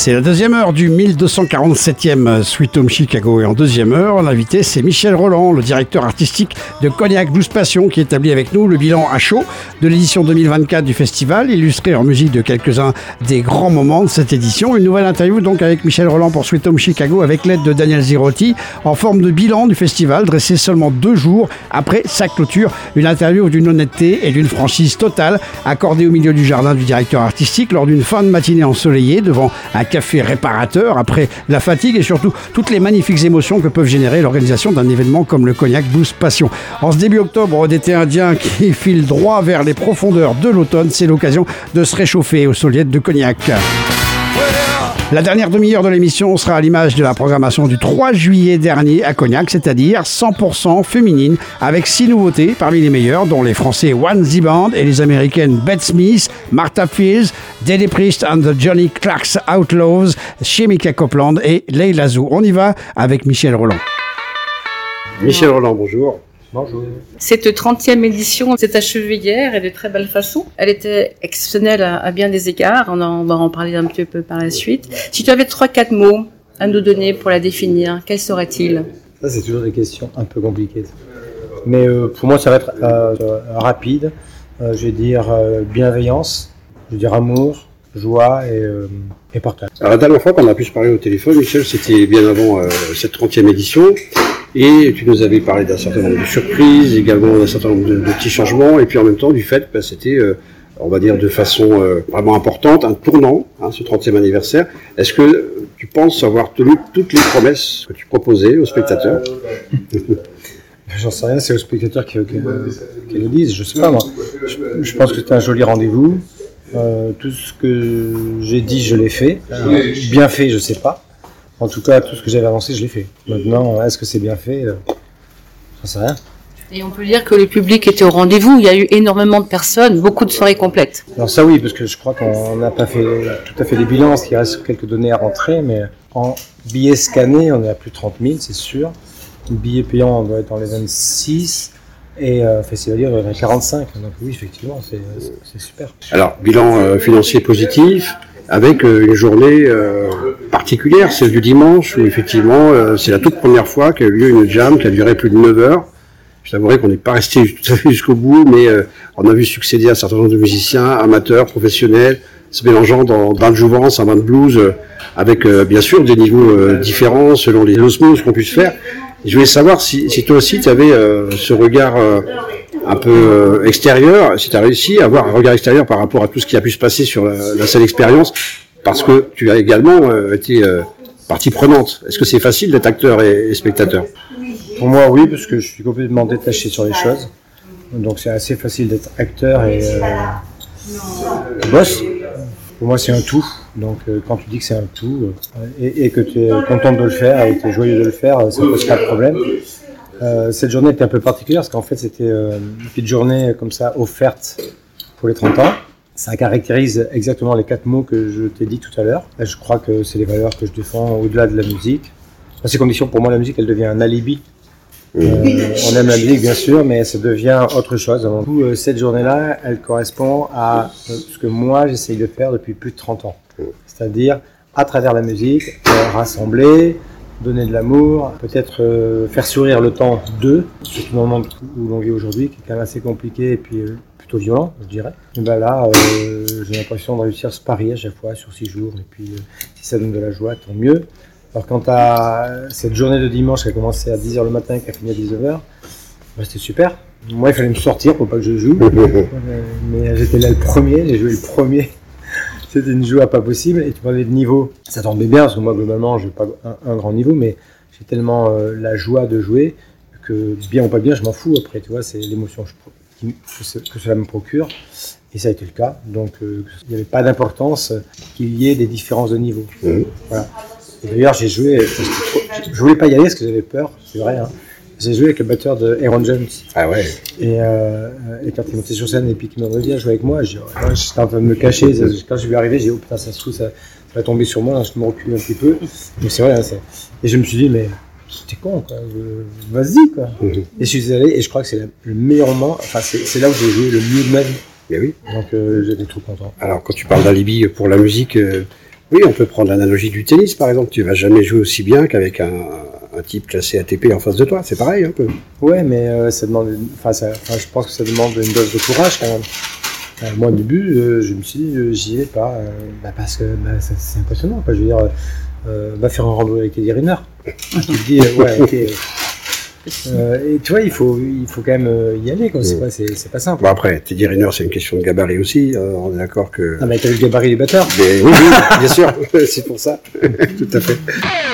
C'est la deuxième heure du 1247e Sweet Home Chicago. Et en deuxième heure, l'invité, c'est Michel Rolland, le directeur artistique de Cognac Blues Passion, qui établit avec nous le bilan à chaud de l'édition 2024 du festival, illustré en musique de quelques-uns des grands moments de cette édition. Une nouvelle interview donc avec Michel Rolland pour Sweet Home Chicago, avec l'aide de Daniel Zirotti, en forme de bilan du festival, dressé seulement 2 jours après sa clôture. Une interview d'une honnêteté et d'une franchise totale, accordée au milieu du jardin du directeur artistique, lors d'une fin de matinée ensoleillée, devant un café réparateur après la fatigue et surtout toutes les magnifiques émotions que peuvent générer l'organisation d'un événement comme le Cognac Blues Passion. En ce début octobre d'été indien qui file droit vers les profondeurs de l'automne, c'est l'occasion de se réchauffer aux soleillettes de Cognac. La dernière demi-heure de l'émission sera à l'image de la programmation du 3 juillet dernier à Cognac, c'est-à-dire 100% féminine, avec 6 nouveautés parmi les meilleures, dont les Français One Z Band et les Américaines Bette Smith, Martha Fields, Dede Priest and the Johnny Clark's Outlaws, Chemica Copeland et Leila Zou. On y va avec Michel Rolland. Michel Rolland, bonjour. Bonjour. Cette 30e édition s'est achevée hier et de très belle façon. Elle était exceptionnelle à bien des égards. On va en parler un petit peu par la suite. Si tu avais 3-4 mots à nous donner pour la définir, quels seraient-ils ? Ça, c'est toujours des questions un peu compliquées. Mais pour moi, ça va être rapide. Je vais dire bienveillance, je vais dire amour, joie et partage. Alors, la dernière fois qu'on a pu se parler au téléphone, Michel, c'était bien avant cette 30e édition. Et tu nous avais parlé d'un certain nombre de surprises, également d'un certain nombre de petits changements, et puis en même temps du fait que c'était, on va dire de façon vraiment importante, un tournant, ce 30e anniversaire. Est-ce que tu penses avoir tenu toutes les promesses que tu proposais aux spectateurs ? J'en sais rien, c'est aux spectateurs qui le disent, je sais pas moi. Je pense que c'était un joli rendez-vous. Tout ce que j'ai dit, je l'ai fait. Bien fait, je sais pas. En tout cas, tout ce que j'avais avancé, je l'ai fait. Maintenant, est-ce que c'est bien fait ? J'en sais rien. Et on peut dire que le public était au rendez-vous. Il y a eu énormément de personnes, beaucoup de soirées complètes. Alors ça oui, parce que je crois qu'on n'a pas fait tout à fait des bilans, parce qu'il reste quelques données à rentrer, mais en billets scannés, on est à plus de 30 000, c'est sûr. Billets payants, on doit être dans les 26, et festivalier, on doit être à 45. Donc oui, effectivement, c'est super. Alors, bilan financier positif, avec une journée particulière, celle du dimanche, où effectivement, c'est la toute première fois qu'a eu lieu une jam qui a duré plus de 9 heures. Je t'avouerai qu'on n'est pas resté tout à fait jusqu'au bout, mais on a vu succéder un certain nombre de musiciens, amateurs, professionnels, se mélangeant dans le jouvence, en main de blues, avec bien sûr des niveaux différents selon les osmoses qu'on puisse faire. Et je voulais savoir si toi aussi tu avais ce regard un peu extérieur, si tu as réussi à avoir un regard extérieur par rapport à tout ce qui a pu se passer sur la seule expérience, parce que tu as également été partie prenante. Est-ce que c'est facile d'être acteur et spectateur ? Pour moi, oui, parce que je suis complètement détaché sur les choses. Donc c'est assez facile d'être acteur et boss. Pour moi, c'est un tout. Donc quand tu dis que c'est un tout et que tu es content de le faire et que tu es joyeux de le faire, ça ne pose pas de problème. Cette journée était un peu particulière parce qu'en fait c'était une petite journée comme ça offerte pour les 30 ans. Ça caractérise exactement les 4 mots que je t'ai dit tout à l'heure. Je crois que c'est les valeurs que je défends au-delà de la musique. Dans ces conditions, pour moi, la musique, elle devient un alibi. On aime la musique, bien sûr, mais ça devient autre chose. Avant tout, cette journée-là, elle correspond à ce que moi, j'essaye de faire depuis plus de 30 ans. C'est-à-dire, à travers la musique, rassembler, donner de l'amour, peut-être faire sourire le temps d'eux, surtout dans le monde où l'on vit aujourd'hui, qui est quand même assez compliqué et puis plutôt violent, je dirais. Et ben là, j'ai l'impression de réussir ce pari à chaque fois sur 6 jours, et puis si ça donne de la joie, tant mieux. Alors quant à cette journée de dimanche qui a commencé à 10h le matin et qui a fini à 19h, ben c'était super. Moi, il fallait me sortir pour pas que je joue, mais j'étais là le premier, j'ai joué le premier. C'était une joie pas possible, et tu parlais de niveau, ça tombait bien, parce que moi, globalement, je n'ai pas un grand niveau, mais j'ai tellement la joie de jouer que bien ou pas bien, je m'en fous après, tu vois, c'est l'émotion que cela me procure, et ça a été le cas, donc il n'y avait pas d'importance qu'il y ait des différences de niveau. Voilà. Et d'ailleurs, j'ai joué, je voulais pas y aller parce que j'avais peur, c'est vrai, hein. J'ai joué avec le batteur de Aaron Jones. Ah ouais. Et quand il est monté sur scène et puis qu'il m'a dit viens jouer avec moi, j'étais en train de me cacher. Quand je lui arrivé, j'ai dit oh putain, ça se trouve, ça va tomber sur moi, je me recule un petit peu. Mais c'est vrai, hein, et je me suis dit mais t'es con quoi, vas-y quoi. Et je suis allé et je crois que c'est le meilleur moment, enfin c'est là où j'ai joué le mieux de ma vie. Mais oui. Donc j'étais trop content. Alors quand tu parles d'alibi pour la musique, Oui, on peut prendre l'analogie du tennis, par exemple. Tu vas jamais jouer aussi bien qu'avec un type classé ATP en face de toi. C'est pareil, un peu. Ouais, mais ça demande, je pense que ça demande une dose de courage quand même. Moi, au début, je me suis dit, j'y vais pas, parce que c'est impressionnant. Quoi. Je veux dire, va faire un rando avec Teddy Riner. Tu te dis, ouais, ok. Et tu vois, il faut quand même y aller, quoi. C'est pas simple. Bon, après, Teddy Riner, c'est une question de gabarit aussi. On est d'accord que. Ah, mais t'as le gabarit du batteur. Mais oui, bien sûr, c'est pour ça. Tout à fait.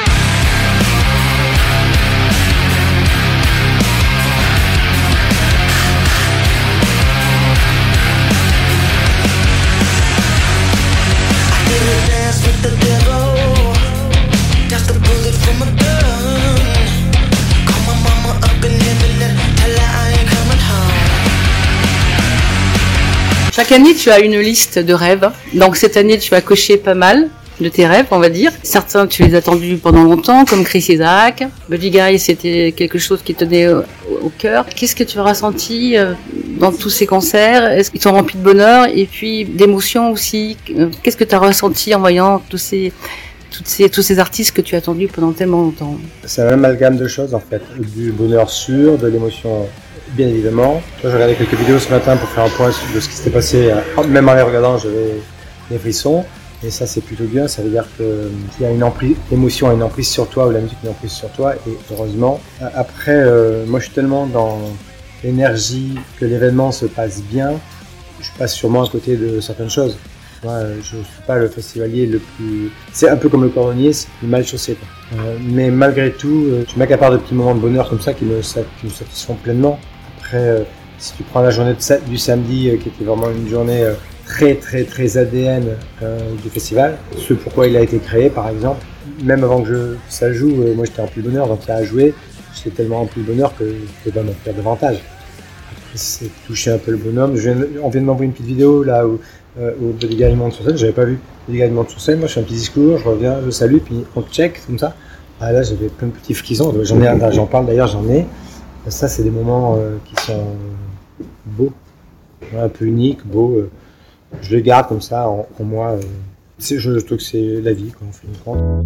Chaque année, tu as une liste de rêves. Donc cette année, tu as coché pas mal de tes rêves, on va dire. Certains, tu les as attendus pendant longtemps, comme Chris Isaak. Buddy Guy, c'était quelque chose qui tenait au cœur. Qu'est-ce que tu as ressenti dans tous ces concerts? Est-ce qu'ils t'ont rempli de bonheur et puis d'émotion aussi? Qu'est-ce que tu as ressenti en voyant tous ces artistes que tu as attendus pendant tellement longtemps? C'est un amalgame de choses en fait, du bonheur sûr, de l'émotion bien évidemment. Je regardais quelques vidéos ce matin pour faire un point de ce qui s'était passé, même en les regardant j'avais des frissons, et ça c'est plutôt bien, ça veut dire qu'il y a l'émotion a une emprise sur toi, ou la musique a une emprise sur toi, et heureusement. Après, moi je suis tellement dans l'énergie que l'événement se passe bien, je passe sûrement à côté de certaines choses. Moi, je ne suis pas le festivalier le plus... C'est un peu comme le cordonnier, c'est plus mal chaussé. Mais malgré tout, je m'accapare de petits moments de bonheur comme ça qui me satisfont pleinement. Après, si tu prends la journée du samedi, qui était vraiment une journée très ADN du festival, ce pourquoi il a été créé par exemple, même avant que ça joue, moi j'étais rempli de bonheur, donc il a joué, j'étais tellement rempli de bonheur que je ne peux pas m'en faire davantage. Après, c'est toucher un peu le bonhomme. On vient de m'envoyer une petite vidéo là où Buddy Guy monte sur scène, j'avais pas vu Buddy Guy monte sur scène, moi je fais un petit discours, je reviens, je salue, puis on check comme ça. Ah là j'avais plein de petits frissons, j'en parle d'ailleurs, j'en ai. Ça c'est des moments qui sont beaux, un peu uniques, beaux. Je les garde comme ça en moi. Je trouve que c'est la vie, quoi, en fin de compte.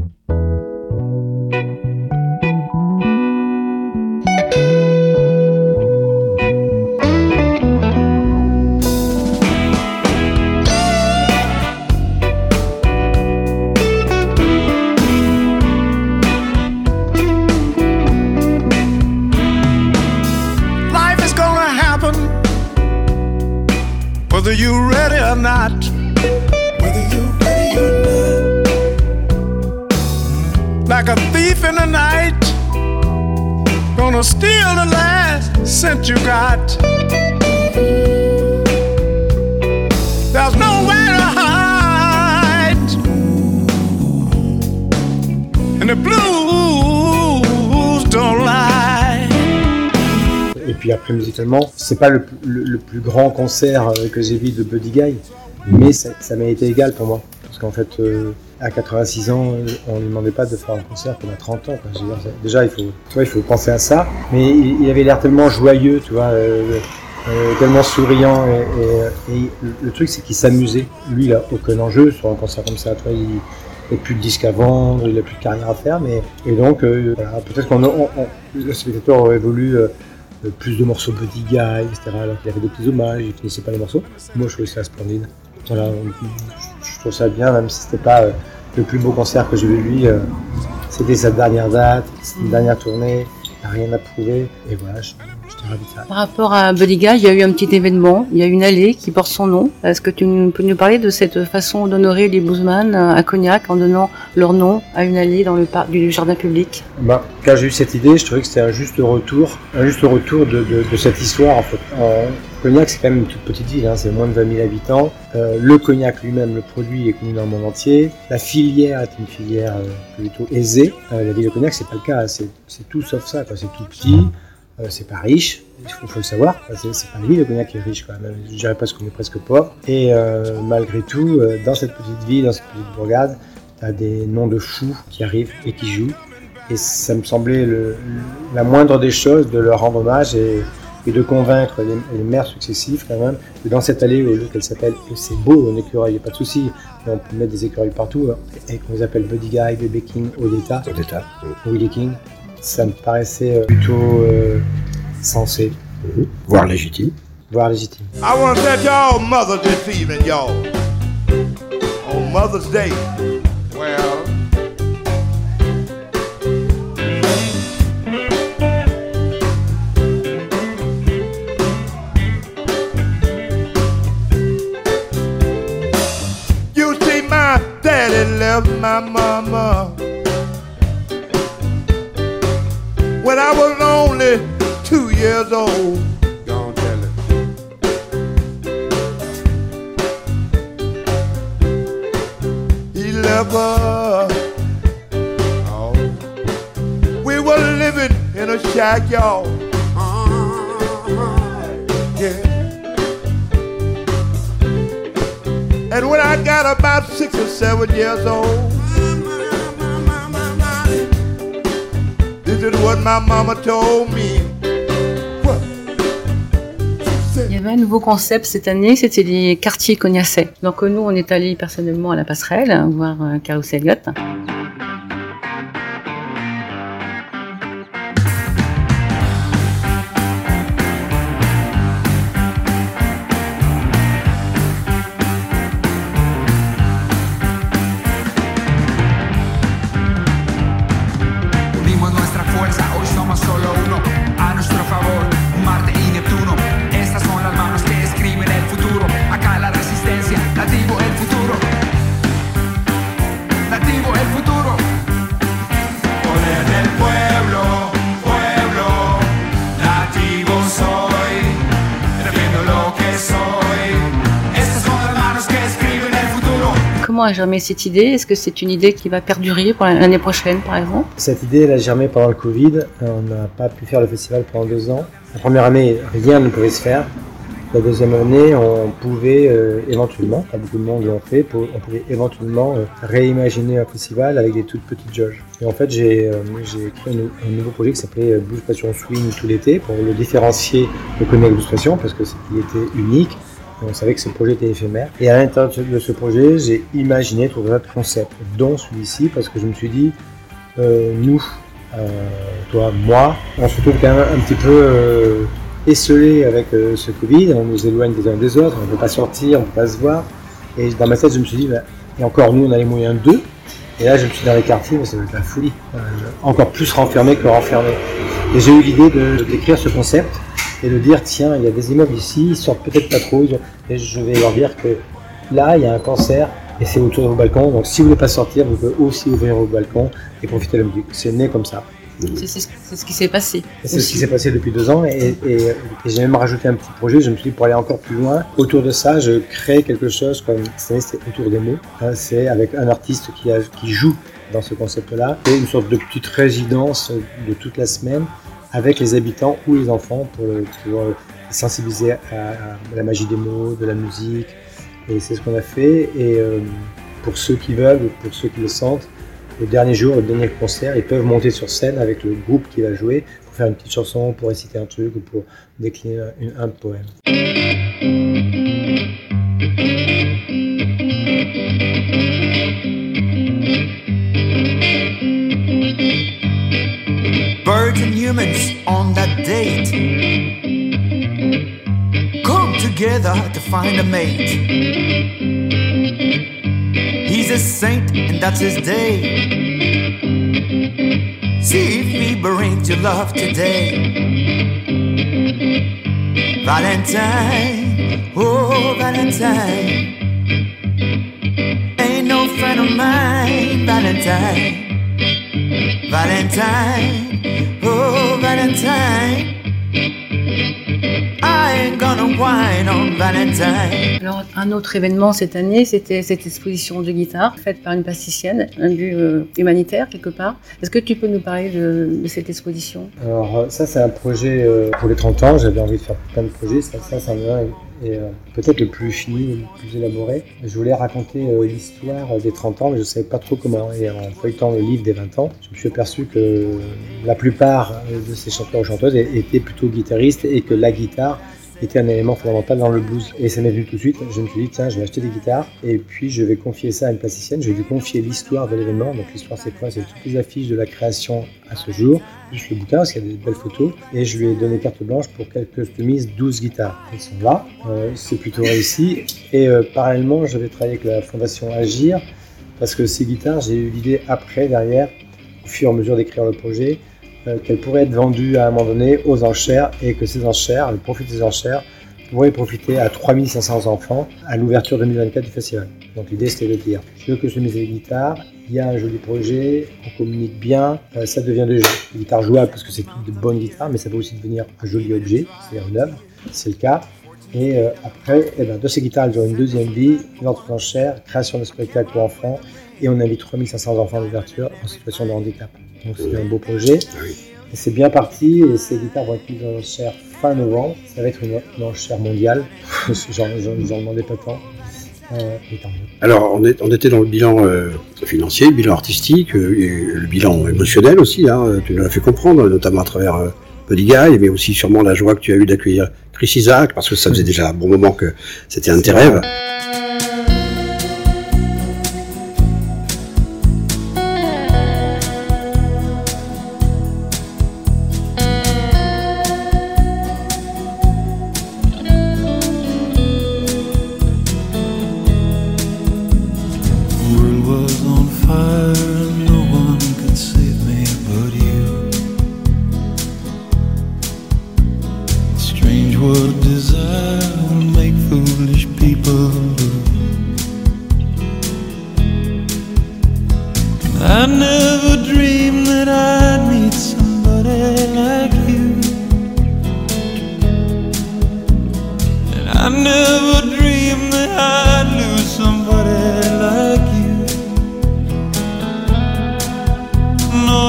Whether you're ready or not, like a thief in the night, gonna steal the last cent you got. There's nowhere to hide, and the blues don't lie. Et puis après musicalement, c'est pas le plus grand concert que j'ai vu de Buddy Guy, mais ça m'a été égal pour moi. Parce qu'en fait, à 86 ans, on ne lui demandait pas de faire un concert comme à 30 ans. Quoi. Je veux dire, déjà, il faut penser à ça. Mais il avait l'air tellement joyeux, tu vois, tellement souriant. Et le truc, c'est qu'il s'amusait. Lui, il n'a aucun enjeu sur un concert comme ça. Tu vois, il n'a plus de disques à vendre, il n'a plus de carrière à faire. Et donc, voilà, peut-être que le spectateur aurait voulu plus de morceaux Buddy Guy, etc. Alors qu'il avait des petits hommages, il ne finissait pas les morceaux. Moi, je trouvais ça splendide. Voilà, je trouve ça bien, même si c'était pas le plus beau concert que j'ai vu de lui. C'était sa dernière date, une dernière tournée, il n'a rien à prouver. Et voilà, j'étais ravi de ça. Par rapport à Buddy Guy, il y a eu un petit événement, il y a une allée qui porte son nom. Est-ce que tu peux nous parler de cette façon d'honorer les bluesmen à Cognac en donnant leur nom à une allée dans le parc du jardin public? Quand j'ai eu cette idée, je trouvais que c'était un juste retour de cette histoire en fait. Cognac, c'est quand même une toute petite ville, hein, c'est moins de 20 000 habitants. Le cognac lui-même, le produit est connu dans le monde entier. La filière est une filière plutôt aisée. La ville de Cognac, c'est pas le cas, c'est tout sauf ça, quoi. C'est tout petit, c'est pas riche, il faut le savoir. C'est pas la ville de Cognac qui est riche, quoi. Même, je dirais presque qu'on est presque pauvre. Et malgré tout, dans cette petite ville, dans cette petite bourgade, t'as des noms de fous qui arrivent et qui jouent. Et ça me semblait la moindre des choses de leur rendre hommage et et de convaincre les maires successifs quand même que dans cette allée, au lieu qu'elle s'appelle c'est beau un écureuil, il n'y a pas de souci, mais on peut mettre des écureuils partout, et qu'on les appelle Buddy Guy, Bébé King, Odetta, Willie King, ça me paraissait plutôt sensé. Voire légitime. Voire légitime. I want to tell y'all mother this evening, y'all. On Mother's Day. Well, you see, my daddy left my mama when I was only 2 years old. Don't tell it. He left her. Oh. We were living in a shack, y'all. Yeah. And when I got about 6 or 7 years old, this is what my mama told me. What? Il y avait un nouveau concept cette année, c'était les quartiers cognacais. Donc nous, on est allés personnellement à la passerelle, voir Carlos Elliott. Unimos nuestra fuerza, hoy somos solo uno. A nuestro favor, Marte y Neptuno. Estas son las manos que escriben el futuro. Acá la resistencia, nativo el futuro. Nativo el futuro. Poder del pueblo, pueblo. Nativo soy. Defiendo lo que soy. Estas son las manos que escriben el futuro. Comment a germé cette idée? Est-ce que c'est une idée qui va perdurer pour l'année prochaine, par exemple? Cette idée, elle a germé pendant le Covid. On n'a pas pu faire le festival pendant 2 ans. La première année, rien ne pouvait se faire. La deuxième année, on pouvait éventuellement, pas beaucoup de monde l'ont fait, on pouvait éventuellement réimaginer un festival avec des toutes petites jauges. Et en fait, j'ai créé un nouveau projet qui s'appelait Blues Passion Swing tout l'été pour le différencier de Cognac Blues Passion parce qu'il était unique. Et on savait que ce projet était éphémère. Et à l'intérieur de ce projet, j'ai imaginé tout un tas de concepts, dont celui-ci, parce que je me suis dit, nous, toi, moi, on se trouve quand même un petit peu esselés avec ce Covid, on nous éloigne des uns des autres, on ne peut pas sortir, on ne peut pas se voir. Et dans ma tête, je me suis dit, et encore nous, on a les moyens d'eux. Et là, je me suis dit dans les quartiers, mais ça va être la folie. Encore plus renfermé que renfermé. Et j'ai eu l'idée de décrire ce concept et de dire, tiens, il y a des immeubles ici, ils sortent peut-être pas trop, et je vais leur dire que là, il y a un concert, et c'est autour de vos balcons, donc si vous ne voulez pas sortir, vous pouvez aussi ouvrir vos balcons et profiter de la musique. C'est né comme ça. C'est ce qui s'est passé. C'est ce qui s'est passé depuis 2 ans, et j'ai même rajouté un petit projet, je me suis dit, pour aller encore plus loin, autour de ça, je crée quelque chose comme, cette année, c'était autour des mots, c'est avec un artiste qui joue dans ce concept-là, et une sorte de petite résidence de toute la semaine, avec les habitants ou les enfants pour sensibiliser à la magie des mots, de la musique. Et c'est ce qu'on a fait. Et pour ceux qui veulent, ou pour ceux qui le sentent, le dernier jour, le dernier concert, ils peuvent monter sur scène avec le groupe qui va jouer pour faire une petite chanson, pour réciter un truc ou pour décliner un poème. Birds and humans on that date come together to find a mate. He's a saint and that's his day. See if he brings you love today. Valentine, oh Valentine, ain't no friend of mine, Valentine. Valentine, oh Valentine, I ain't gonna and wine on Valentine. Alors, un autre événement cette année, c'était cette exposition de guitare faite par une plasticienne, un but humanitaire quelque part. Est-ce que tu peux nous parler de cette exposition? Alors ça c'est un projet pour les 30 ans, j'avais envie de faire plein de projets, ça c'en est un et peut-être le plus fini, le plus élaboré. Je voulais raconter l'histoire des 30 ans mais je ne savais pas trop comment. Et en feuilletant le livre des 20 ans, je me suis aperçu que la plupart de ces chanteurs ou chanteuses étaient plutôt guitaristes et que la guitare était un élément fondamental dans le blues. Et ça m'est venu tout de suite, je me suis dit tiens je vais acheter des guitares et puis je vais confier ça à une plasticienne, je vais lui confier l'histoire de l'événement. Donc l'histoire c'est quoi? C'est toutes les affiches de la création à ce jour, plus le bouquin parce qu'il y a des belles photos et je lui ai donné carte blanche pour qu'elle customise 12 guitares. Elles sont là, c'est plutôt réussi et parallèlement je vais travailler avec la fondation Agir parce que ces guitares j'ai eu l'idée après derrière au fur et à mesure d'écrire le projet qu'elles pourraient être vendues à un moment donné aux enchères et que ces enchères, le profit des enchères, pourrait profiter à 3500 enfants à l'ouverture 2024 du festival. Donc l'idée c'était de dire, je veux que je mise les guitares, il y a un joli projet, on communique bien, ça devient des guitares jouables parce que c'est toutes de bonnes guitares, mais ça peut aussi devenir un joli objet, c'est-à-dire une œuvre, c'est le cas. Et après, de ces guitares, elles ont une deuxième vie, une autre enchère, création de spectacles pour enfants, et on invite 3500 enfants d'ouverture en situation de handicap. Donc c'est un beau projet. Et c'est bien parti, et ces guitares vont être mises en enchère fin novembre. Ça va être une enchère mondiale, j'en demandais pas tant. Et tant mieux. Alors, on était dans le bilan financier, le bilan artistique, et le bilan émotionnel aussi, hein, tu nous l'as fait comprendre, notamment à travers Buddy Guy, mais aussi sûrement la joie que tu as eue d'accueillir Chris Isaak, parce que ça faisait déjà un bon moment que c'était un de tes rêves. I never dreamed that I'd meet somebody like you, and I never dreamed that I'd lose somebody like you. No,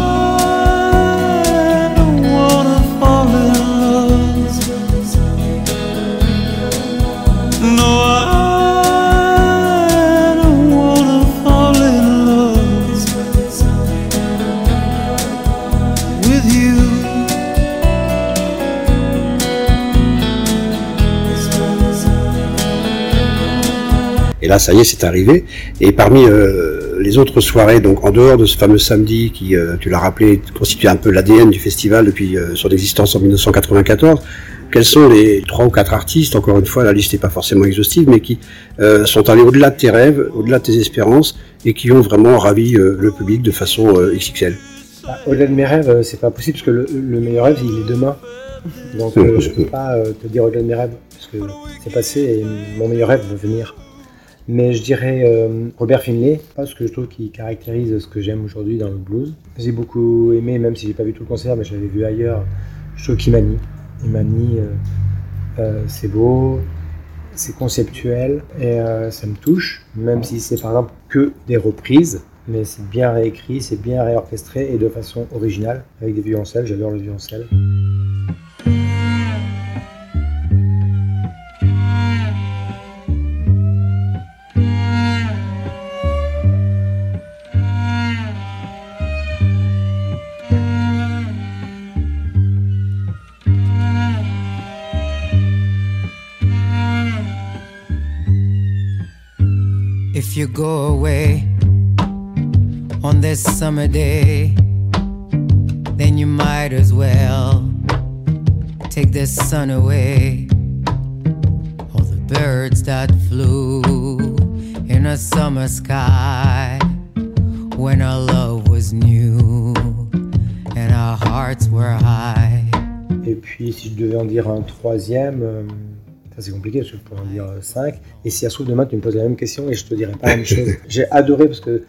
I don't wanna fall in love. No, I don't wanna fall in love with you. Et là, ça y est, c'est arrivé. Et parmi les autres soirées, donc en dehors de ce fameux samedi qui, tu l'as rappelé, constitue un peu l'ADN du festival depuis son existence en 1994, quels sont les 3 ou 4 artistes, encore une fois, la liste n'est pas forcément exhaustive, mais qui sont allés au-delà de tes rêves, au-delà de tes espérances, et qui ont vraiment ravi le public de façon XXL? Au-delà de mes rêves, c'est pas possible parce que le meilleur rêve, il est demain. Donc je peux pas te dire au-delà de mes rêves, parce que c'est passé et mon meilleur rêve va venir. Mais je dirais Robert Finlay, parce que je trouve qu'il caractérise ce que j'aime aujourd'hui dans le blues. J'ai beaucoup aimé, même si j'ai pas vu tout le concert, mais je l'avais vu ailleurs, je trouve qu'il manie. Il manie, c'est beau, c'est conceptuel et ça me touche, même si c'est par exemple que des reprises, mais c'est bien réécrit, c'est bien réorchestré et de façon originale, avec des violoncelles, j'adore le violoncelle. If you go away on this summer day, then you might as well take the sun away. All the birds that flew in a summer sky when our love was new and our hearts were high. Et puis si je devais en dire un troisième, ça c'est compliqué parce que je pourrais en dire 5. Et si ça se trouve demain tu me poses la même question et je te dirai pas la même chose. J'ai adoré parce que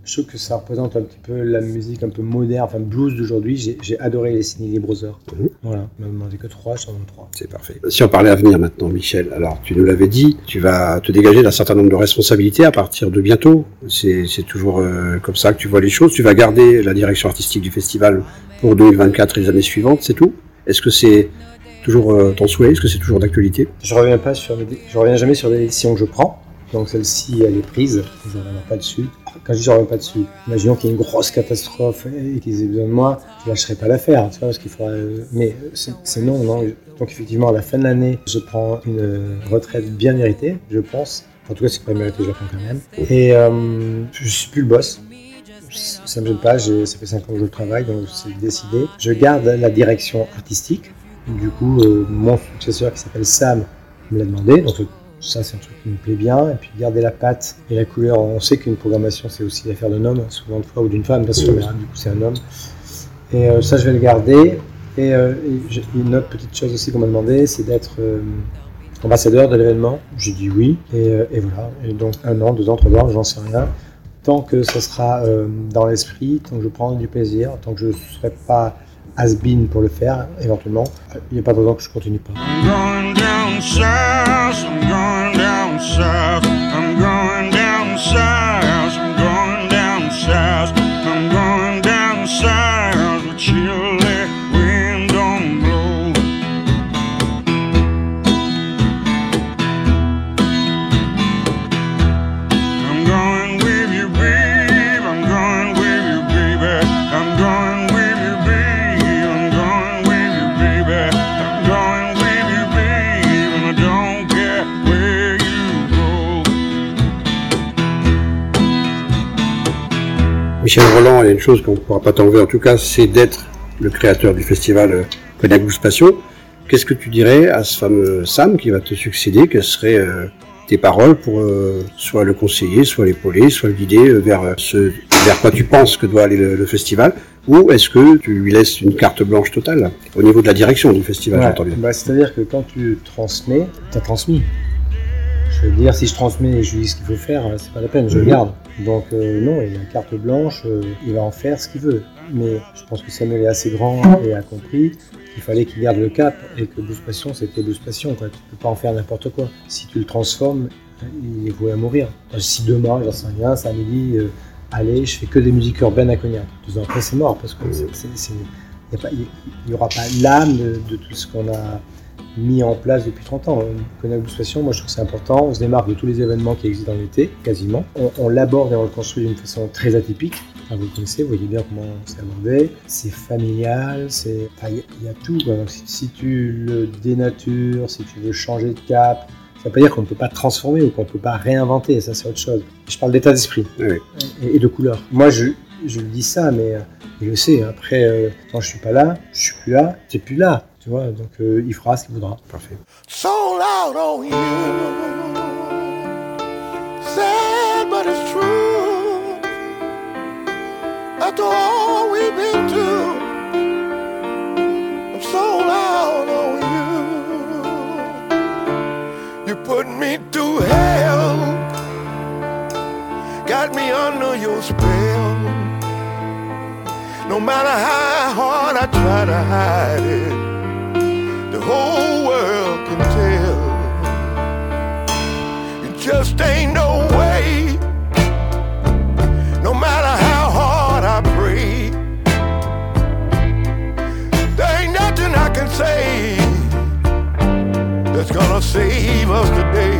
Je trouve que ça représente un petit peu la musique un peu moderne, enfin blues d'aujourd'hui. J'ai adoré les Sidney Brothers. Voilà, on m'a demandé que 3, j'en donne 3. C'est parfait. Si on parlait avenir maintenant, Michel, alors tu nous l'avais dit, tu vas te dégager d'un certain nombre de responsabilités à partir de bientôt. C'est toujours comme ça que tu vois les choses. Tu vas garder la direction artistique du festival pour 2024 et les années suivantes, c'est tout? Est-ce que c'est toujours ton souhait? Est-ce que c'est toujours d'actualité? Je reviens jamais sur les décisions que je prends. Donc celle-ci, elle est prise, je ne reviens pas dessus. Quand je dis je ne reviens pas dessus, imaginons qu'il y ait une grosse catastrophe et qu'ils aient besoin de moi, je ne lâcherai pas l'affaire, tu vois, parce qu'il faudra... Mais c'est non. Donc effectivement, à la fin de l'année, je prends une retraite bien méritée, je pense. En tout cas, c'est pas mérité, je la prends quand même. Et je ne suis plus le boss. Ça ne me gêne pas, ça fait 5 ans que je travaille, donc c'est décidé. Je garde la direction artistique. Du coup, mon successeur qui s'appelle Sam me l'a demandé. Donc ça, c'est un truc qui me plaît bien. Et puis garder la patte et la couleur. On sait qu'une programmation, c'est aussi l'affaire d'un homme, souvent de fois, ou d'une femme, parce que du coup, c'est un homme. Et ça, je vais le garder. Et une autre petite chose aussi qu'on m'a demandé, c'est d'être ambassadeur de l'événement. J'ai dit oui. Et voilà. Et donc 1 an, 2 ans, 3 ans, j'en sais rien. Tant que ça sera dans l'esprit, tant que je prends du plaisir, tant que je ne serai pas has-been pour le faire, éventuellement, il n'y a pas de raison que je continue pas. I'm going down south, I'm going down south, I'm going down south, I'm going down south, I'm going down south, the chilly wind don't blow. I'm going with you, babe, I'm going with you, baby, I'm going with you, babe, I'm going with you, baby, I'm going with you, babe, and I don't care where you go. Michel Rolland, il y a une chose qu'on ne pourra pas t'enlever en tout cas, c'est d'être le créateur du festival Cognac Blues Passion. Qu'est-ce que tu dirais à ce fameux Sam qui va te succéder? Quelles seraient tes paroles pour soit le conseiller, soit l'épauler, soit le guider vers quoi tu penses que doit aller le festival? Ou est-ce que tu lui laisses une carte blanche totale au niveau de la direction du festival? Ouais, j'entends bien. c'est-à-dire que quand tu transmets, tu as transmis. Je veux dire, si je transmets et je lui dis ce qu'il faut faire, c'est pas la peine, je le garde. Donc non, il a une carte blanche, il va en faire ce qu'il veut. Mais je pense que Samuel est assez grand et a compris qu'il fallait qu'il garde le cap et que Blues Passion, c'était Blues Passion, quoi. Tu peux pas en faire n'importe quoi. Si tu le transformes, il est voué à mourir. Si demain, j'en sais rien, ça me dit, allez, je fais que des musiques urbaines à Cognac. 2 ans après, c'est mort, parce que il n'y aura pas l'âme de tout ce qu'on a mis en place depuis 30 ans. Cognac Blues Passion, moi je trouve que c'est important. On se démarque de tous les événements qui existent dans l'été, quasiment. On l'aborde et on le construit d'une façon très atypique. Enfin, vous le connaissez, vous voyez bien comment c'est abordé. C'est familial, il y a tout, quoi. Donc, si tu le dénatures, si tu veux changer de cap, ça veut pas dire qu'on ne peut pas transformer ou qu'on ne peut pas réinventer, ça c'est autre chose. Je parle d'état d'esprit et de couleur. Moi je dis ça, mais je le sais, après quand je suis pas là, je suis plus là, t'es plus là, tu vois, donc il fera ce qu'il voudra. Parfait. Sold out on you. Sad, but it's true. After all we've been through, I'm sold out on you. You put me through hell, got me under your spell. No matter how hard I try to hide it, the whole world can tell. It just ain't no way. No matter how hard I pray, there ain't nothing I can say that's gonna save us today.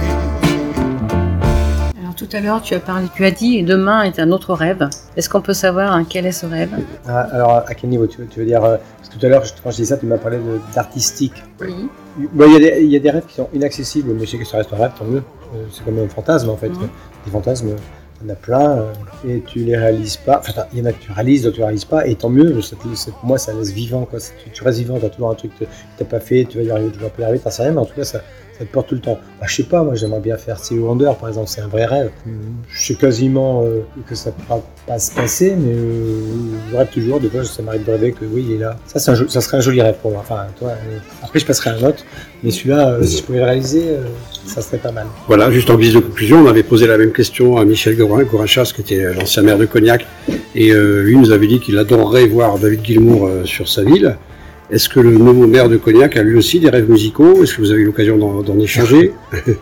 Alors tout à l'heure, tu as dit demain est un autre rêve. Est-ce qu'on peut savoir quel est ce rêve? Alors à quel niveau tu veux dire parce que tout à l'heure, quand je dis ça, tu m'as parlé d'artistique. Oui. Bon, il y a des rêves qui sont inaccessibles, mais je sais que ça reste un rêve, tant mieux. C'est comme un fantasme en fait. Des fantasmes, il y en a plein et tu les réalises pas. Enfin, il y en a que tu réalises, d'autres tu ne réalises pas, et tant mieux. Pour moi, ça laisse vivant, quoi. Tu restes vivant, tu as toujours un truc que tu n'as pas fait, tu vas y arriver, tu vas pas y arriver, t'en sais rien, mais en tout cas, ça te porte tout le temps. Bah, je sais pas, moi j'aimerais bien faire Stevie Wonder par exemple, c'est un vrai rêve. Je sais quasiment que ça ne pourra pas se passer, mais je rêve toujours, des fois ça m'arrive de rêver que oui, il est là. Ça serait un joli rêve pour moi. Enfin, toi, après je passerai à un autre, mais celui-là, si je pouvais le réaliser, ça serait pas mal. Voilà, juste en guise de conclusion, on avait posé la même question à Michel Gorinchas, qui était l'ancien maire de Cognac, et lui nous avait dit qu'il adorerait voir David Gilmour sur sa ville. Est-ce que le nouveau maire de Cognac a lui aussi des rêves musicaux? Est-ce que vous avez eu l'occasion d'en échanger?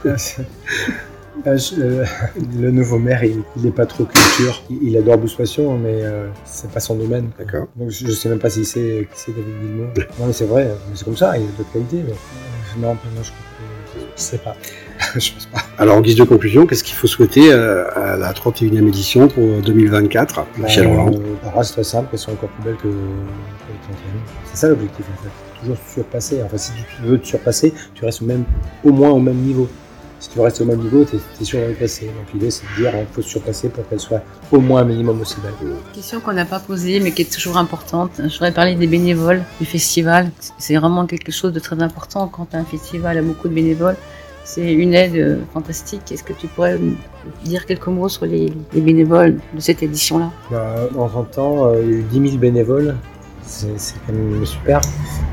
Le nouveau maire, il n'est pas trop culture. Il adore Blues Passion, mais c'est pas son domaine. D'accord. Donc je sais même pas si c'est David Gilmour. Non, mais c'est vrai, mais c'est comme ça, il a d'autres qualités. Mais... Non, je sais pas. Je pense pas. Alors, en guise de conclusion, qu'est-ce qu'il faut souhaiter à la 31e édition pour 2024, Michel Roland? C'est très simple, qu'elles sont encore plus belles que les 31e. C'est ça l'objectif, en fait. Toujours surpasser. Enfin, si tu veux te surpasser, tu restes au moins au même niveau. Si tu restes au même niveau, tu es sûr de passer. Donc l'idée, c'est de dire qu'il faut se surpasser pour qu'elle soit au moins un minimum aussi belle. Une question qu'on n'a pas posée, mais qui est toujours importante. Je voudrais parler des bénévoles du festival. C'est vraiment quelque chose de très important quand un festival a beaucoup de bénévoles. C'est une aide fantastique. Est-ce que tu pourrais dire quelques mots sur les bénévoles de cette édition-là? En 30 ans, il y a eu 10 000 bénévoles. C'est quand même super.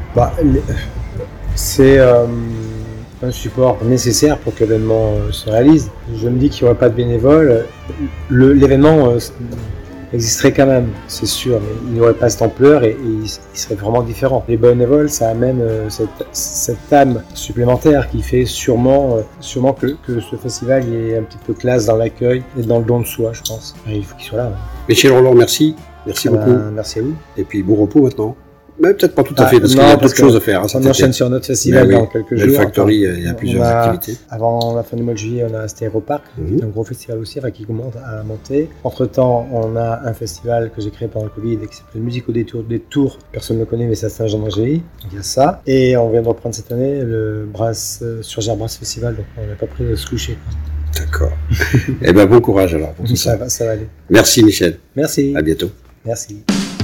C'est un support nécessaire pour que l'événement se réalise. Je me dis qu'il n'y aurait pas de bénévoles. L'événement existerait quand même, c'est sûr, mais il n'y aurait pas cette ampleur et il serait vraiment différent. Les bénévoles, ça amène cette âme supplémentaire qui fait sûrement que ce festival il est un petit peu classe dans l'accueil et dans le don de soi, je pense. Il faut qu'il soit là. Michel Roland, merci. Merci beaucoup. Merci à vous. Et puis bon repos maintenant. Mais peut-être pas tout à fait, parce qu'il y a d'autres choses à faire. On enchaîne sur notre festival dans quelques jours. Factory, il y a plusieurs activités. Avant la fin du mois de juillet, on a Stéréopark, qui est un gros festival aussi, qui commence à monter. Entre-temps, on a un festival que j'ai créé pendant le Covid, qui s'appelle Musique au détour. Personne ne le connaît, mais c'est à Saint-Jean-d'Angély. Il y a ça. Et on vient de reprendre cette année le Surgère Brass Festival, donc on n'a pas pris de se coucher. D'accord. Eh bien, bon courage alors pour tout ça. Ça va aller. Merci Michel. Merci. À bientôt. Merci.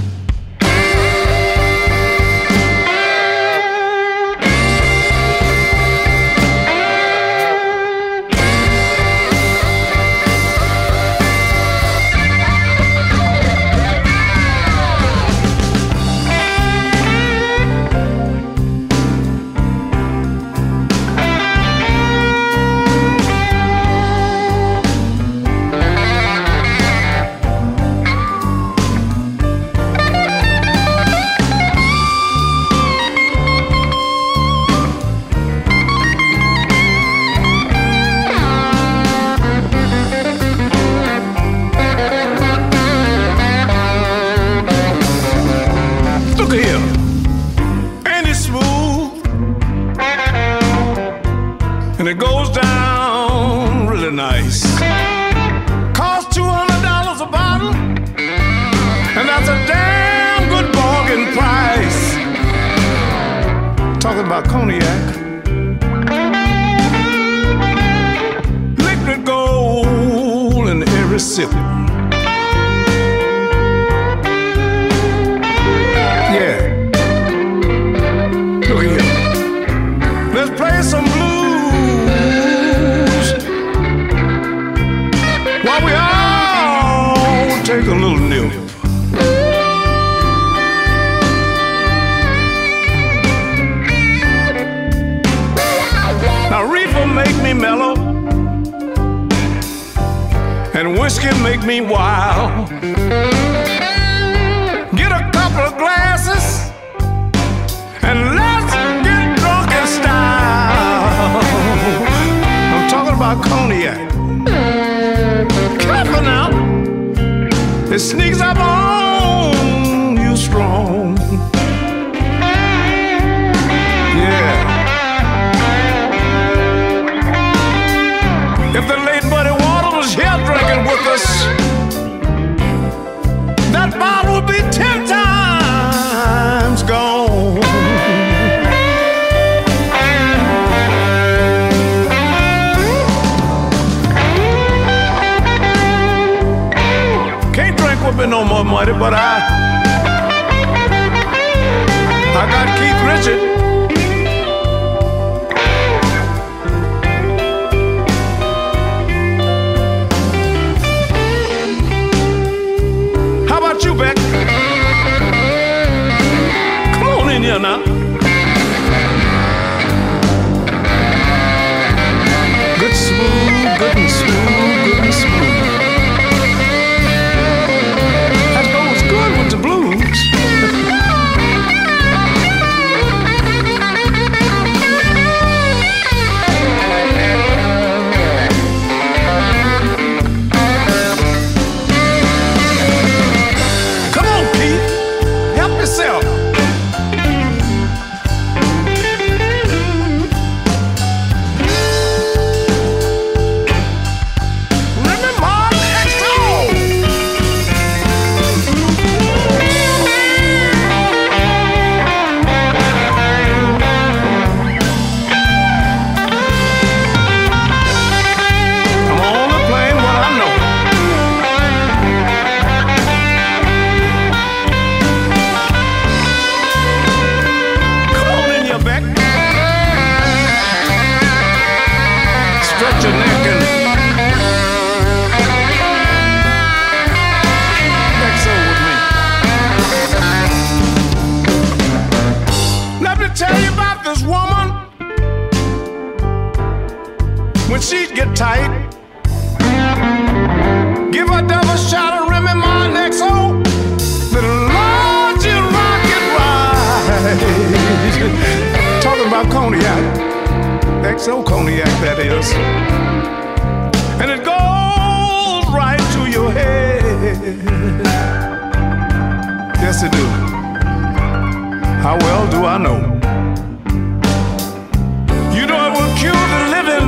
And it goes down really nice. Costs $200 a bottle, and that's a damn good bargain price. Talking about cognac, liquid gold in every sip. Yeah, look at here. Let's play some blues while we all take a little nip. Now reefer make me mellow, and whiskey make me wild. Get a couple of glasses and let's get drunk in style. I'm talking about cognac. Careful now, it sneaks up on you strong. Yeah. If the late Buddy Water was here drinking with us, that bottle would be 10 times gone. Can't drink with me no more, when she'd get tight. Give her double shot of Remy Martin XO. The Lord, you rock it right. Talking about cognac, XO cognac that is. And it goes right to your head. Yes, it do. How well do I know? You know it will cure the living,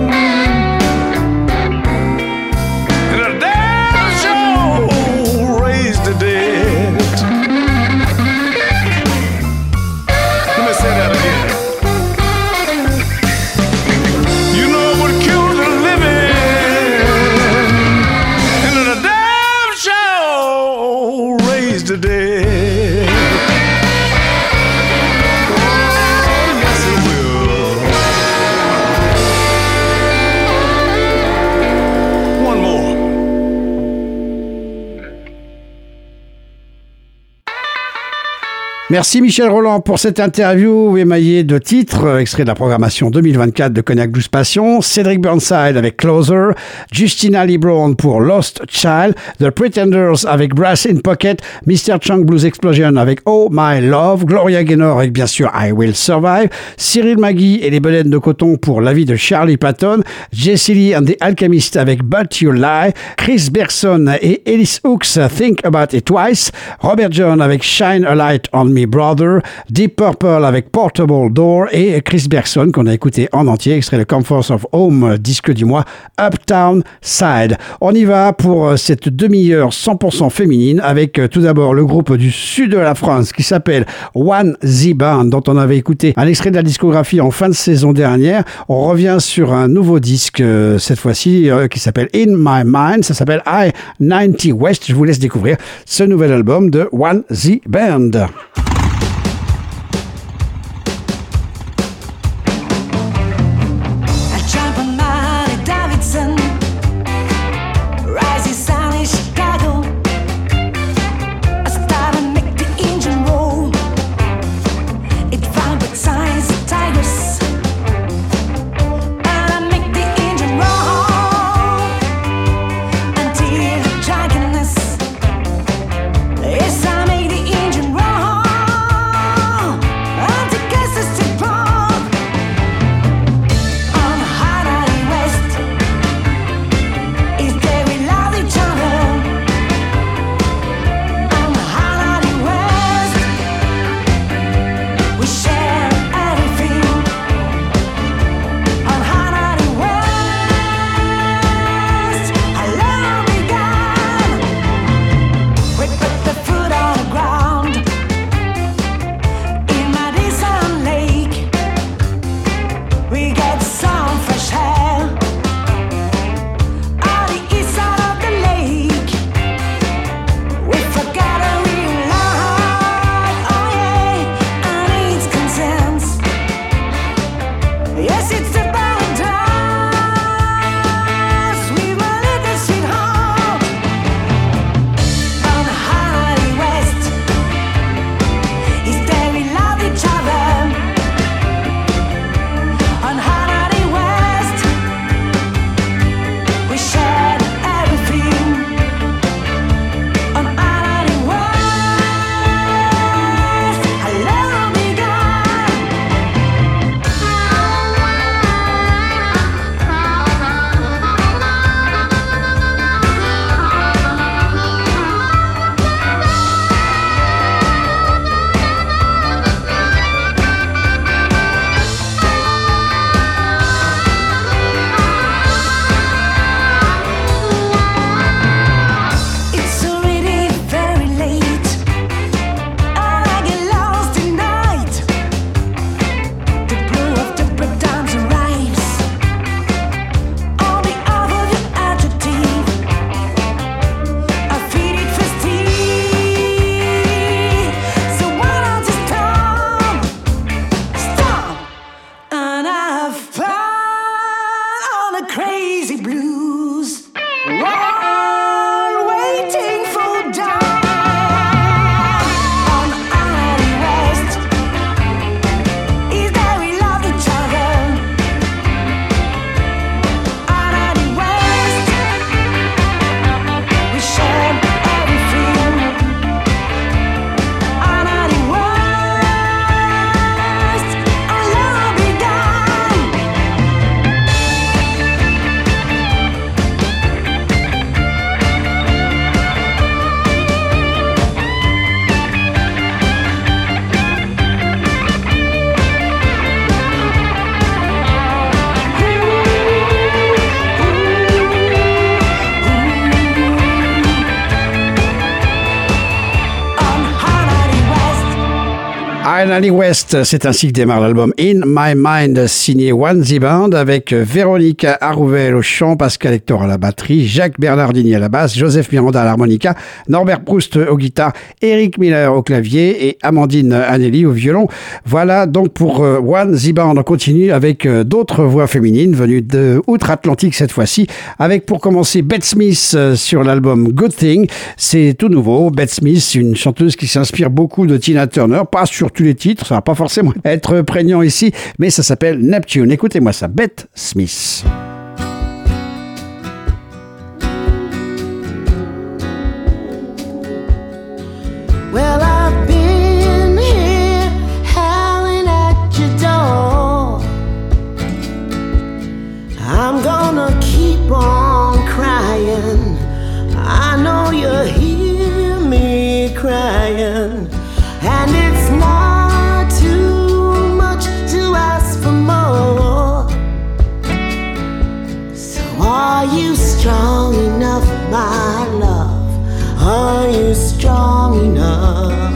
and a damn sure raise the dead. Let me say that again. You know it will cure the living, and a damn sure raise the dead. Merci Michel Roland pour cette interview émaillée de titres, extrait de la programmation 2024 de Cognac 12 Passions, Cédric Burnside avec Closer, Justina Lee Brown pour Lost Child, The Pretenders avec Brass in Pocket, Mr. Chunk Blues Explosion avec Oh My Love, Gloria Gaynor avec bien sûr I Will Survive, Cyril Magui et les Baleines de Coton pour La Vie de Charlie Patton, Jessie Lee and the Alchemist avec But You Lie, Chris Bergson et Ellis Hooks Think About It Twice, Robert John avec Shine a Light on Me Brother, Deep Purple avec Portable Door et Chris Bergson qu'on a écouté en entier, extrait de Comforts of Home, disque du mois, Uptown Side. On y va pour cette demi-heure 100% féminine avec tout d'abord le groupe du sud de la France qui s'appelle One Z Band, dont on avait écouté un extrait de la discographie en fin de saison dernière. On revient sur un nouveau disque cette fois-ci qui s'appelle In My Mind, ça s'appelle I-90 West. Je vous laisse découvrir ce nouvel album de One Z Band. Yes, I made the engine run. Finally West, c'est ainsi que démarre l'album In My Mind, signé One The Band, avec Véronica Arouvel au chant, Pascal Hector à la batterie, Jacques Bernardini à la basse, Joseph Miranda à l'harmonica, Norbert Proust aux guitares, Eric Miller au clavier et Amandine Anneli au violon. Voilà donc pour One The Band. On continue avec d'autres voix féminines venues de outre-Atlantique cette fois-ci, avec pour commencer Bette Smith sur l'album Good Thing. C'est tout nouveau. Bette Smith, une chanteuse qui s'inspire beaucoup de Tina Turner, pas sur tous les titres, ça va pas forcément être prégnant ici, mais ça s'appelle Neptune. Écoutez-moi ça, Bette Smith. Well, I've been here howling at your door. I'm gonna keep on crying. I know you hear me crying. And it's not too much to ask for more. So are you strong enough, my love? Are you strong enough?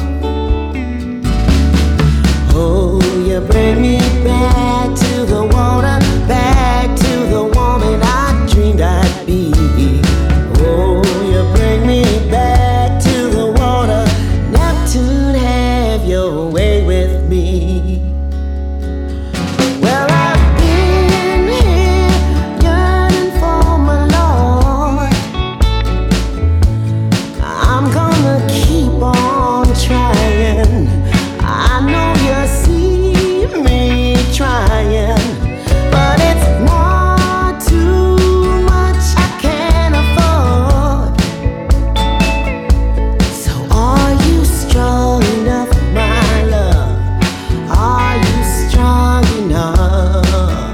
Oh, you bring me back to the water, back to the woman I dreamed I'd be. Oh, you bring me back to the water, Neptune, have your way with me. Well, I've been here yearning for my Lord. I'm gonna keep on trying. I know you see me trying, but it's not too much I can't afford. So are you strong enough, my love? Are you strong enough?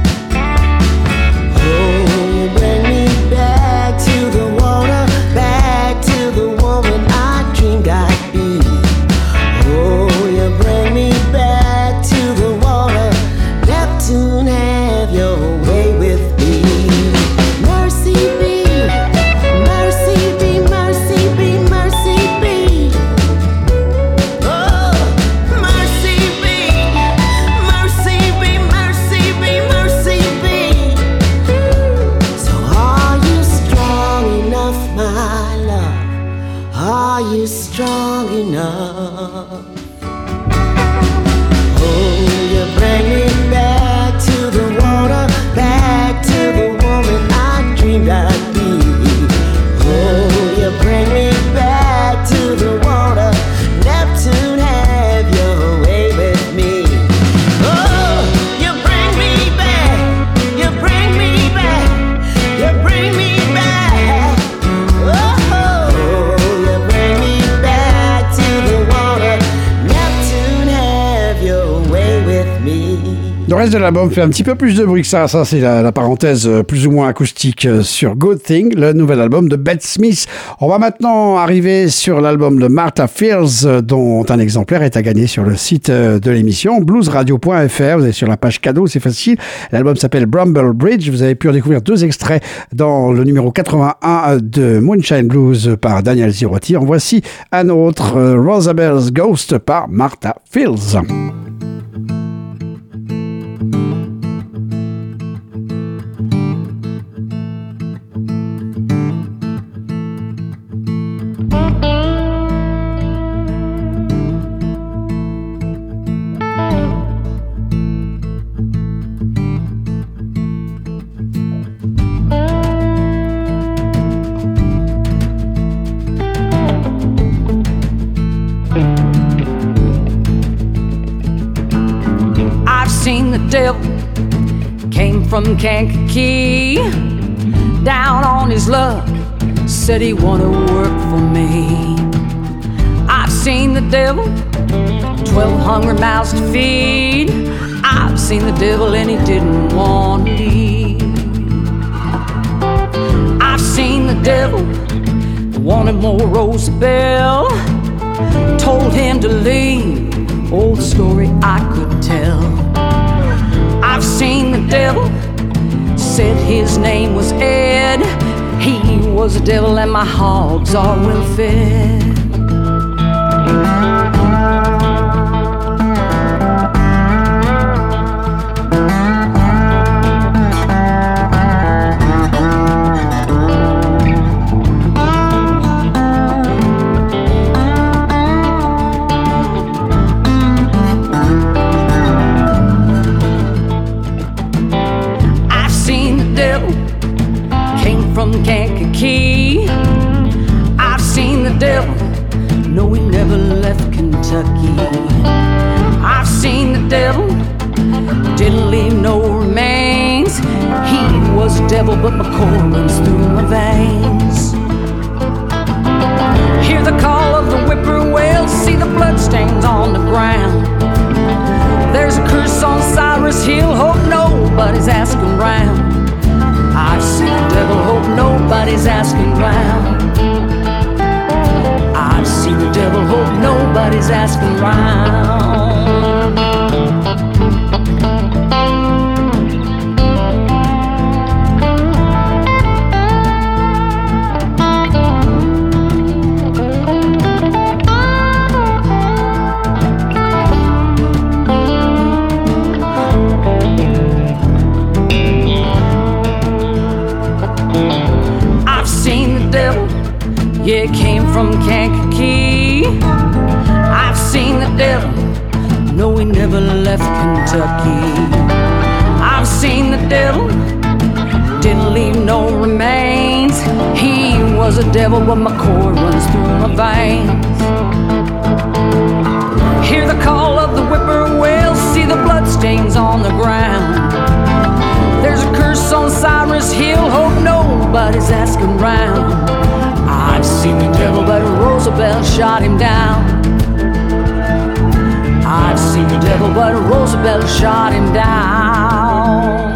Oh, you bring me back to the water, back to the woman I dreamed I'd be. Oh, you bring me back to the water, Neptune, have your way with me. Mercy be, mercy be, mercy be, mercy be. Oh, mercy be, mercy be, mercy be, mercy be. So are you strong enough, my love? Are you strong enough? Oh, you bring me back to the water, back to the woman I dreamed I'd be. Oh, you bring me back to the water, Neptune, have your way with me. Oh, you bring me back, you bring me back, you bring me back. Oh, you bring me back to the water, Neptune, have your way with me. Le reste de l'album fait un petit peu plus de bruit que ça. Ça, c'est la parenthèse plus ou moins acoustique sur Good Thing, le nouvel album de Bette Smith. On va maintenant arriver sur l'album de Martha Fields, dont un exemplaire est à gagner sur le site de l'émission, bluesradio.fr. Vous allez sur la page cadeau, c'est facile. L'album s'appelle Bramble Bridge. Vous avez pu en découvrir 2 extraits dans le numéro 81 de Moonshine Blues par Daniel Zirotti. En voici un autre, Rosabelle's Ghost par Martha Fields. Seen the devil came from Kankakee, down on his luck, said he wanna work for me. I've seen the devil, 12 hungry mouths to feed. I've seen the devil and he didn't want to leave. I've seen the devil, wanted more Rosabelle, told him to leave. Old story I could tell. I've seen the devil, said his name was Ed. He was a devil and my hogs are well fed. Kentucky. I've seen the devil, didn't leave no remains. He was a devil, but my core runs through my veins. Hear the call of the whippoorwill, see the bloodstains on the ground. There's a curse on Cyrus Hill, hope nobody's asking round. I've seen the devil, hope nobody's asking round. I've seen the devil, hope nobody's asking round. Yeah, it came from Kankakee. I've seen the devil, no, he never left Kentucky. I've seen the devil, didn't leave no remains. He was a devil, but my core runs through my veins. Hear the call of the whippoorwill, see the bloodstains on the ground. There's a curse on Cyrus Hill, hope nobody's asking round. I've seen the devil, but Roosevelt shot him down. I've seen the devil, but Roosevelt shot him down.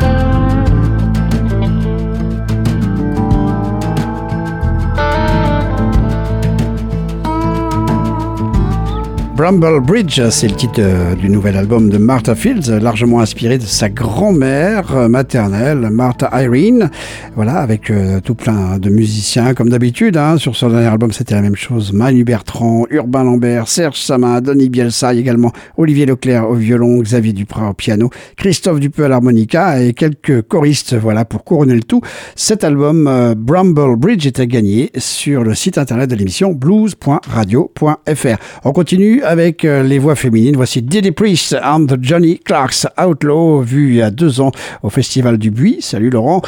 Bramble Bridge, c'est le titre du nouvel album de Martha Fields, largement inspiré de sa grand-mère maternelle, Martha Irene. Voilà, avec tout plein de musiciens, comme d'habitude. Hein. Sur son dernier album, c'était la même chose. Manu Bertrand, Urbain Lambert, Serge Samin, Denis Bielsa, également Olivier Leclerc au violon, Xavier Duprat au piano, Christophe Dupeux à l'harmonica et quelques choristes, voilà, pour couronner le tout. Cet album, Bramble Bridge, est à gagner sur le site internet de l'émission blues.radio.fr. On continue avec les voix féminines. Voici Didi Priest and the Johnny Clark's Outlaw, vu il y a 2 ans au Festival du Buis. Salut Laurent.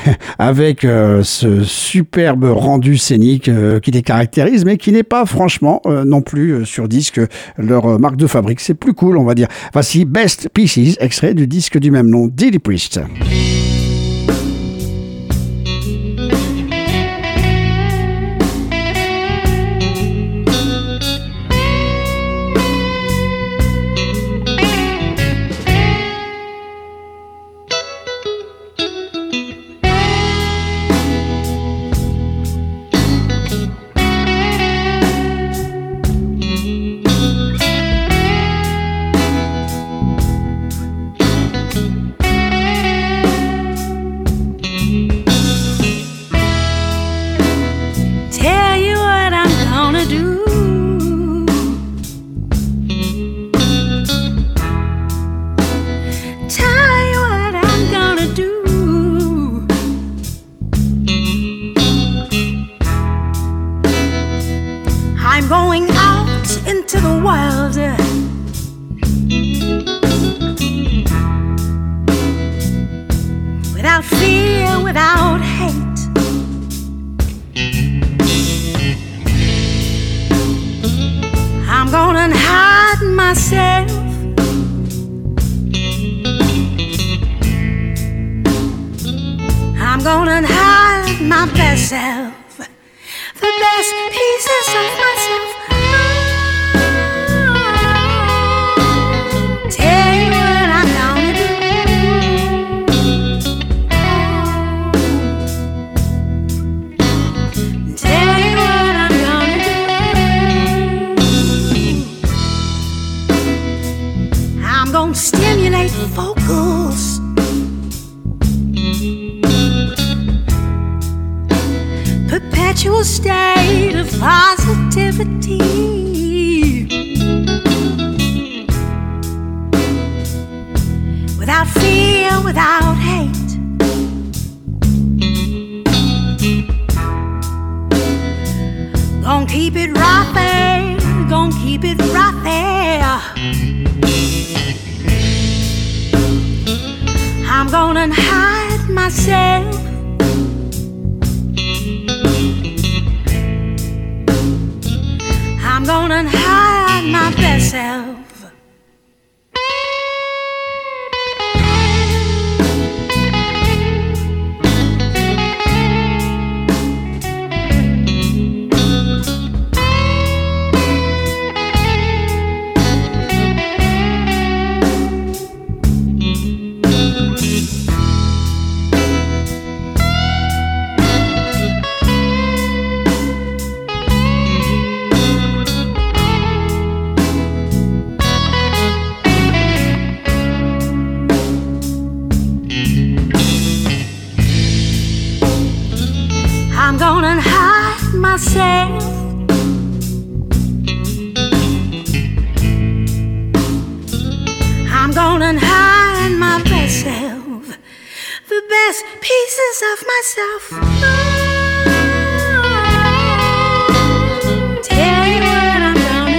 Avec ce superbe rendu scénique qui les caractérise, mais qui n'est pas franchement non plus sur disque leur marque de fabrique. C'est plus cool, on va dire. Voici Best Pieces, extrait du disque du même nom, Didi Priest. I'm gonna hide myself. I'm gonna hide myself. I'm gonna hide my best self, the best pieces of myself. Tell you what I'm gonna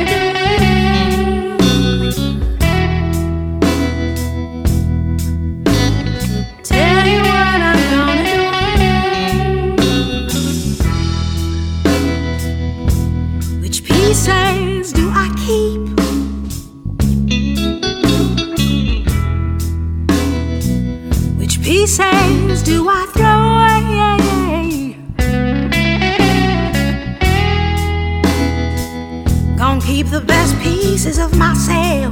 do. Tell you what I'm gonna do. Which pieces do I keep? Which pieces do I throw away? Gonna keep the best pieces of myself.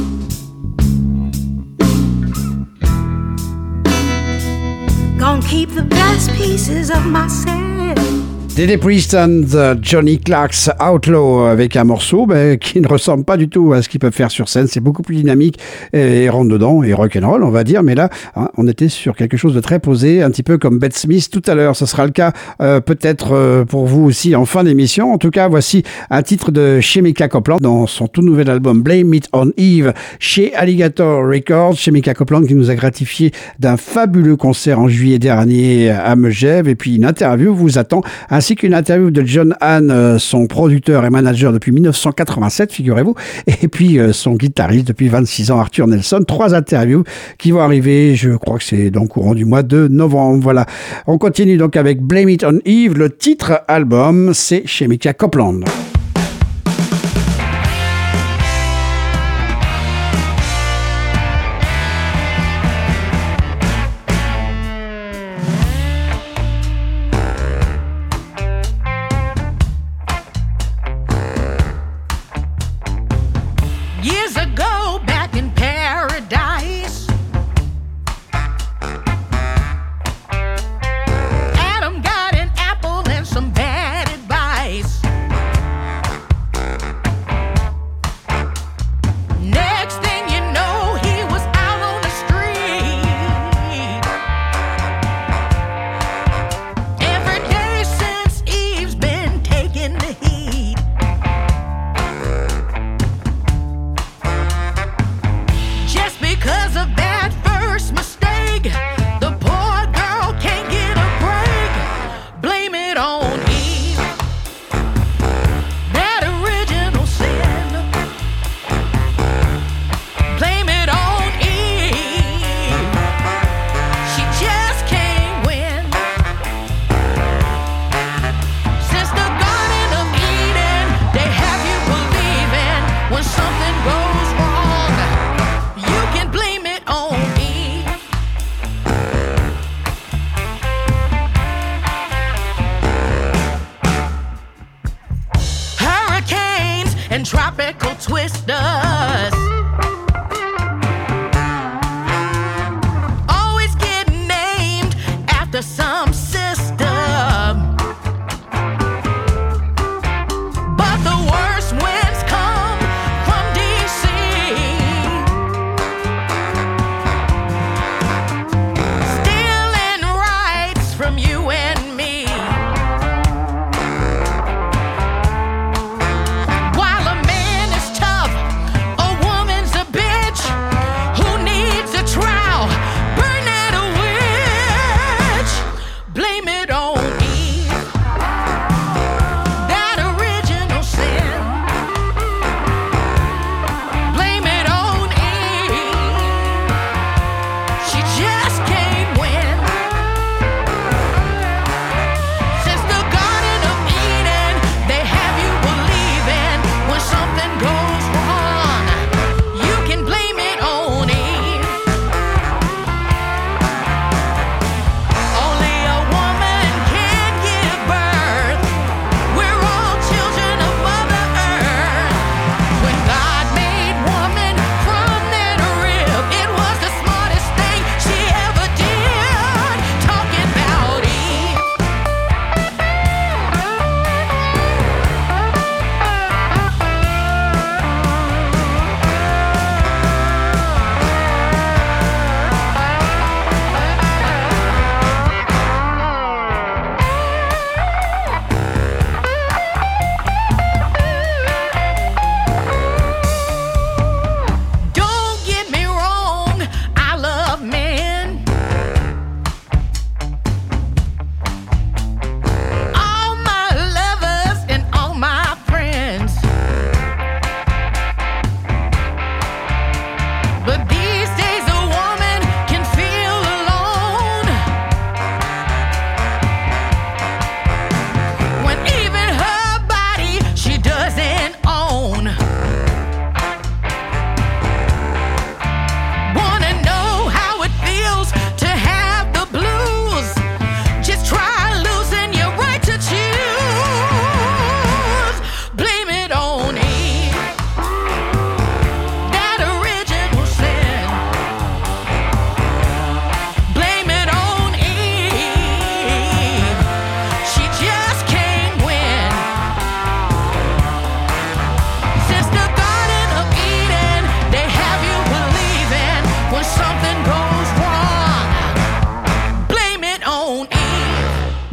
Gonna keep the best pieces of myself. Dede Priest and Johnny Clark's Outlaw avec un morceau qui ne ressemble pas du tout à ce qu'ils peuvent faire sur scène. C'est beaucoup plus dynamique et rentre dedans et rock'n'roll, on va dire. Mais là, on était sur quelque chose de très posé, un petit peu comme Bette Smith tout à l'heure. Ce sera le cas peut-être pour vous aussi en fin d'émission. En tout cas, voici un titre de Chemical Copeland dans son tout nouvel album Blame It on Eve chez Alligator Records. Chemical Copeland qui nous a gratifié d'un fabuleux concert en juillet dernier à Megève. Et puis une interview vous attend, ainsi qu'une interview de John Hahn, son producteur et manager depuis 1987, figurez-vous, et puis son guitariste depuis 26 ans, Arthur Nelson. 3 interviews qui vont arriver, je crois que c'est dans le courant du mois de novembre. Voilà. On continue donc avec Blame It on Eve. Le titre album, c'est Chemical Copeland. Years ago, back in paradise, Adam got an apple and some bad advice. Next thing you know, he was out on the street. Every day since Eve's been taking the heat. Just because of that first mistake, the poor girl can't get a break. Blame it on Eve, that original sin. Blame it on Eve, she just can't win. Since the Garden of Eden, they have you believing when something goes wrong, you can blame it on Eve. Hurricanes and tropical twisters always get named after some system. But the worst winds come from DC. Stealing rights from you and me. While a man is tough,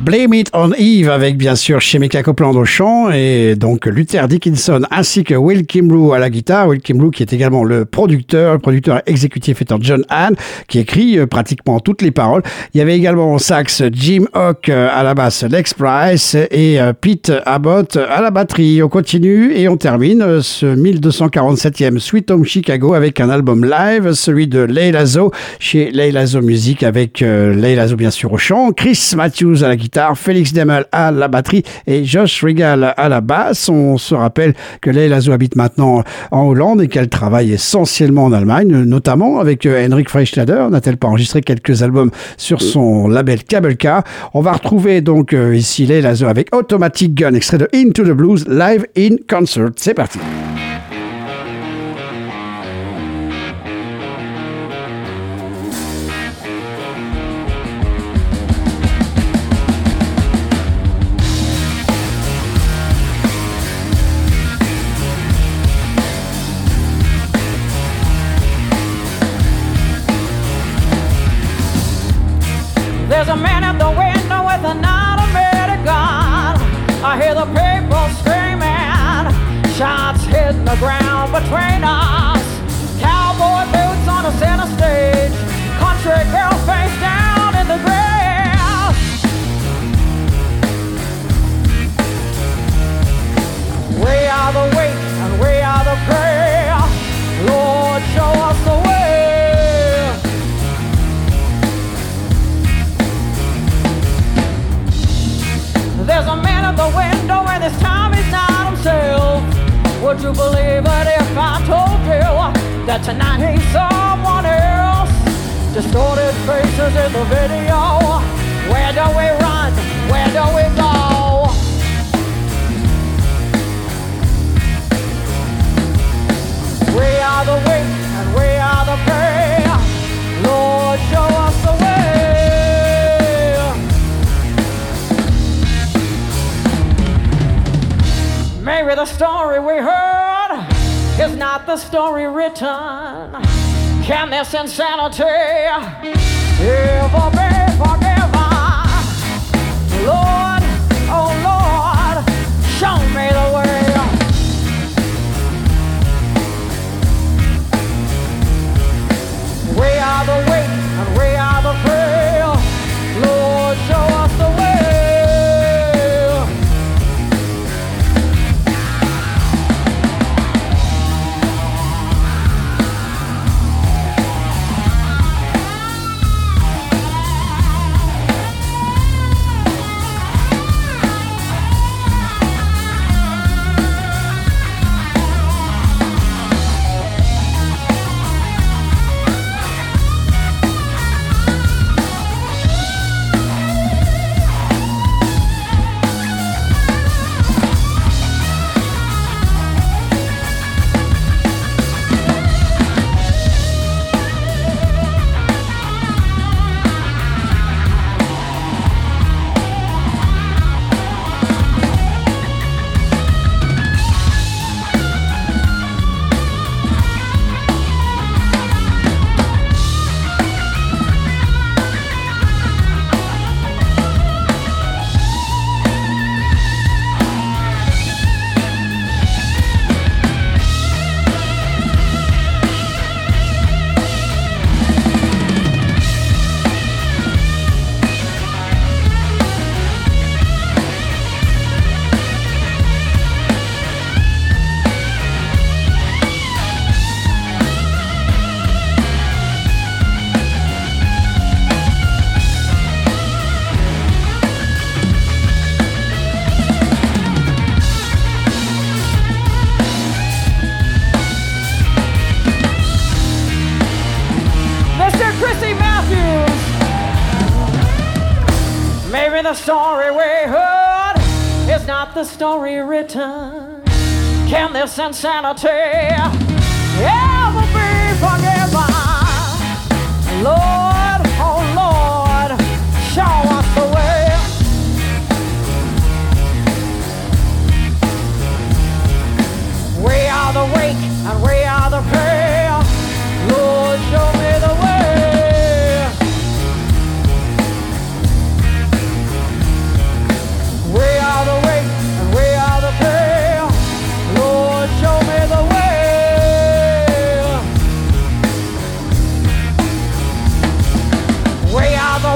Blame It on Eve avec bien sûr Shemeka Copeland au chant et donc Luther Dickinson ainsi que Will Kimbrough à la guitare. Will Kimbrough qui est également le producteur exécutif étant John Hahn qui écrit pratiquement toutes les paroles. Il y avait également au sax Jim Hawk à la basse, Lex Price et Pete Abbott à la batterie. On continue et on termine ce 1247e Sweet Home Chicago avec un album live, celui de Layla Zo chez Layla Zo Music avec Layla Zo bien sûr au chant, Chris Matthews à la guitare, Félix Demel à la batterie et Josh Regal à la basse. On se rappelle que Layla Zo habite maintenant en Hollande et qu'elle travaille essentiellement en Allemagne, notamment avec Henrik Freischlader. N'a-t-elle pas enregistré quelques albums sur son label Cable Car? On va retrouver donc ici Layla Zo avec Automatic Gun, extrait de Into the Blues live in concert. C'est parti. There's a man at the window with an automatic gun. I hear the people screaming, shots hitting the ground between us. Cowboy boots on the center stage, country girl face down in the grass. We are the weak and we are the prey. Lord, show us the way. There's a man at the window and this time he's not himself. Would you believe it if I told you that tonight he's someone else? Distorted faces in the video. Where do we run? Where do we go? We are the weak and we are the prey. Lord, show us the way. Maybe the story we heard is not the story written. Can this insanity ever be forgiven? Lord, oh Lord, show me the way. We are the weak and we are the frail. Lord, show us the way. The story we heard is not the story written. Can this insanity ever be forgiven? Lord, oh Lord, show us the way. We are the weak and we are the frail. Lord, show me the way.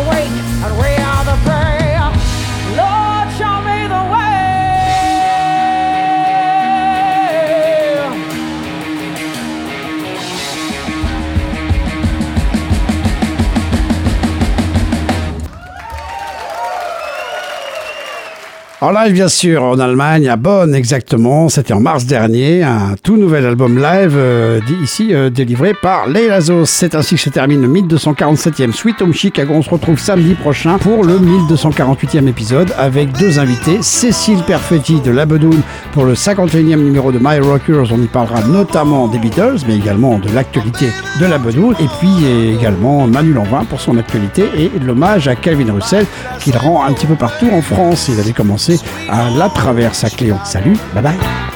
awake and we are the prey. Lord, show me the way. En live, bien sûr, en Allemagne, à Bonn exactement. C'était en mars dernier. Un tout nouvel album live, délivré par Les Lazos. C'est ainsi que se termine le 1247e Sweet Home Chicago. On se retrouve samedi prochain pour le 1248e épisode avec deux invités. Cécile Perfetti de La Bedoune pour le 51e numéro de My Rockers. On y parlera notamment des Beatles, mais également de l'actualité de La Bedoune. Et puis également Manu Lanvin pour son actualité et l'hommage à Calvin Russell qu'il rend un petit peu partout en France. Il avait commencé à La Traverse à Cléon. Salut, bye bye.